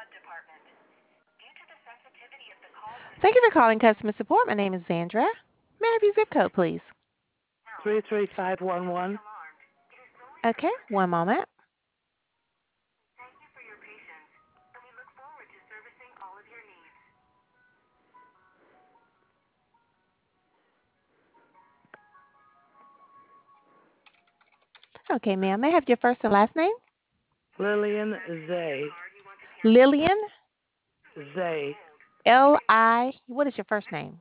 Thank you for calling customer support. My name is Sandra. May I have your zip code, please? 33511. Okay, one moment. Okay, ma'am. May I have your first and last name? Lillian Zay. Lillian. Zay. What is your first name?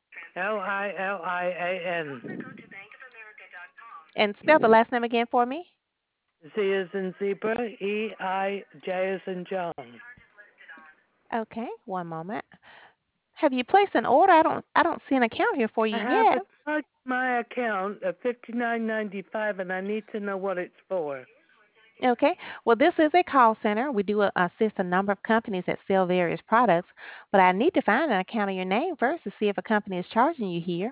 Lilian. And spell the last name again for me. Z is in zebra. J is in John. Okay, one moment. Have you placed an order? I don't see an account here for I you have yet. a charge my account of $59.95, and I need to know what it's for. Okay. Well, this is a call center. We do assist a number of companies that sell various products, but I need to find an account of your name first to see if a company is charging you here.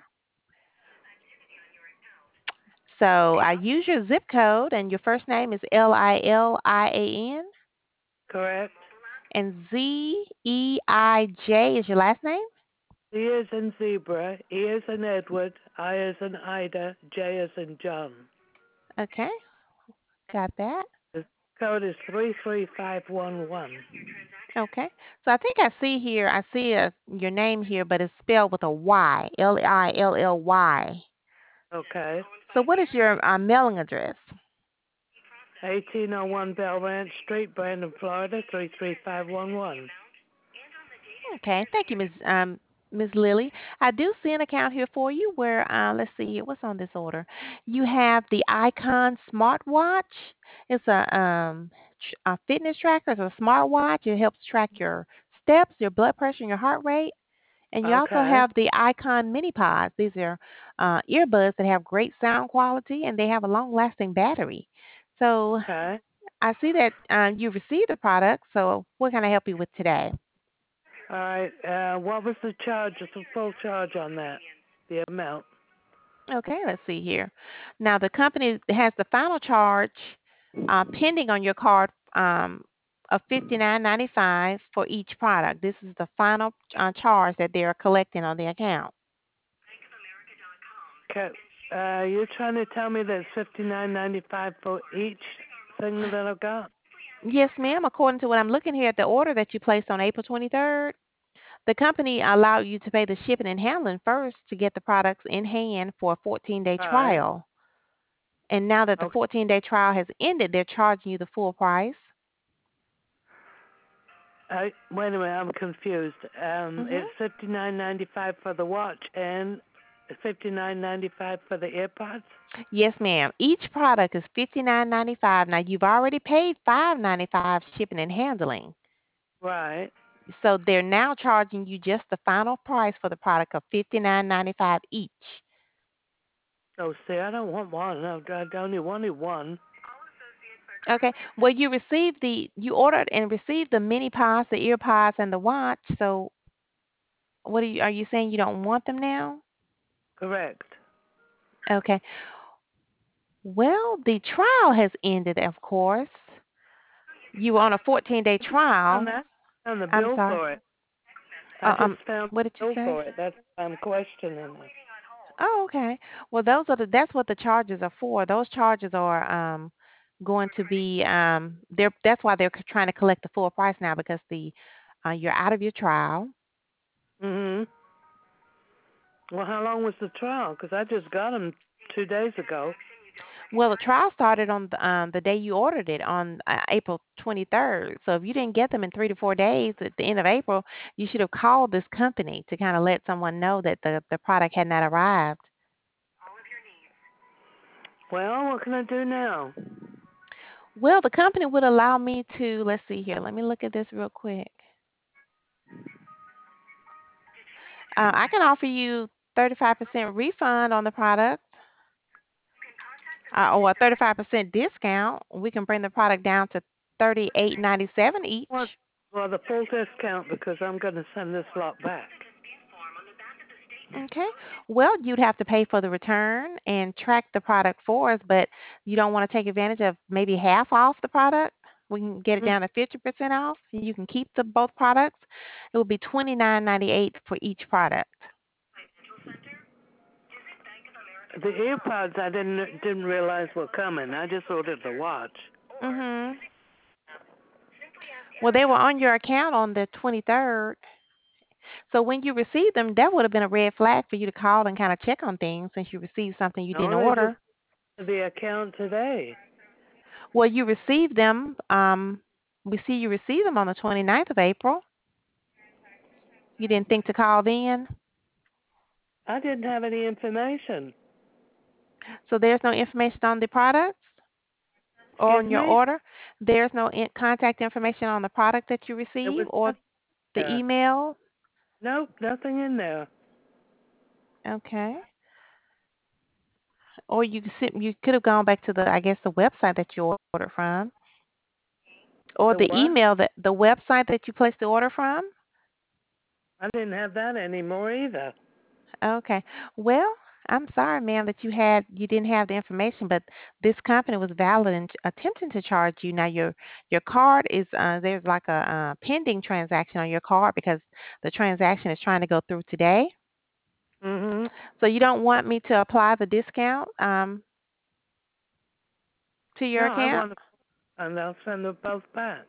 So I use your zip code, and your first name is Lilian, Correct? and Zeij is your last name. Z is in zebra. E is in Edward. I is in Ida. J is in John. Okay, got that. The code is 33511. Okay. So I think I see here. I see your name here, but it's spelled with a Y, Lilly. Okay. So what is your mailing address? 1801 Bell Ranch Street, Brandon, Florida, 33511. Okay, thank you, Ms. Lilly. I do see an account here for you where let's see here, what's on this order. You have the Icon smartwatch. It's a fitness tracker. It's a smartwatch. It helps track your steps, your blood pressure, and your heart rate. And you also Okay. have the Icon mini pods. These are earbuds that have great sound quality and they have a long-lasting battery. So Okay. I see that you received the product. So what can I help you with today? All right. What was the charge? It's a full charge on that. The amount. Okay, let's see here. Now, the company has the final charge pending on your card of $59.95 for each product. This is the final charge that they are collecting on the account. Okay. You're trying to tell me that it's $59.95 for each thing that I've got? Yes, ma'am. According to what I'm looking here at the order that you placed on April 23rd, the company allowed you to pay the shipping and handling first to get the products in hand for a 14-day All right. trial. And now that the Okay. 14-day trial has ended, they're charging you the full price. Wait a minute. I'm confused. Mm-hmm. It's $59.95 for the watch and $59.95 for the AirPods. Yes, ma'am. Each product is $59.95. Now you've already paid $5.95 shipping and handling. Right. So they're now charging you just the final price for the product of $59.95 each. Oh, see, I don't want one. No, I only wanted one. Okay. Well, you ordered and received the mini pods, the ear pods, and the watch. So are you saying you don't want them now? Correct. Okay. Well, the trial has ended, of course. You were on a 14-day On trial. that, on the I'm bill sorry. for it. I just found What did the you bill say? for it. That's why I'm questioning it. Oh, okay. Well, that's what the charges are for. Those charges are going to be that's why they're trying to collect the full price now because the you're out of your trial. Mhm. Well, how long was the trial? Because I just got them 2 days ago. Well, the trial started on the day you ordered it on April 23rd. So if you didn't get them in 3 to 4 days at the end of April, you should have called this company to kind of let someone know that the product had not arrived. Well, what can I do now? Well, the company would allow me to, let's see here. Let me look at this real quick. I can offer you 35% refund on the product, or a 35% discount. We can bring the product down to 38.97 each. What? Well, the full discount because I'm going to send this lot back. Okay. Well, you'd have to pay for the return and track the product for us, but you don't want to take advantage of maybe half off the product? We can get it Mm. down to 50% off. You can keep the both products. It will be $29.98 for each product. The earpods I didn't realize were coming. I just ordered the watch. Mhm. Well, they were on your account on the 23rd. So when you received them, that would have been a red flag for you to call and kind of check on things since you received something you didn't No, they just order. the account today. Well, you received them. We see you received them on the 29th of April. You didn't think to call then? I didn't have any information. So there's no information on the products or Excuse on your me? order? There's no contact information on the product that you There was receive or nothing the there. email? Nope, nothing in there. Okay. Or you could have gone back to the I guess the website that you ordered from or The the what? email that the website that you placed the order from. I didn't have that anymore either. Okay. Well, I'm sorry, ma'am, that you didn't have the information, but this company was valid in attempting to charge you. Now your card is there's like a pending transaction on your card because the transaction is trying to go through today. Mhm. So you don't want me to apply the discount to your No, I account? want to, and I'll send them both back.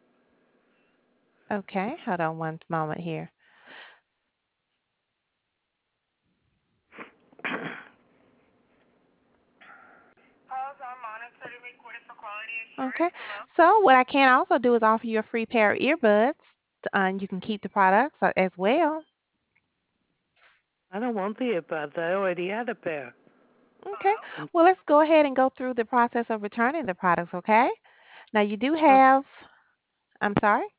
Okay, hold on one moment here. Okay. So what I can also do is offer you a free pair of earbuds, and you can keep the products as well. I don't want the earbuds. I already had a pair. Okay. Well, let's go ahead and go through the process of returning the products, okay? Now you do Oh, have, I'm sorry?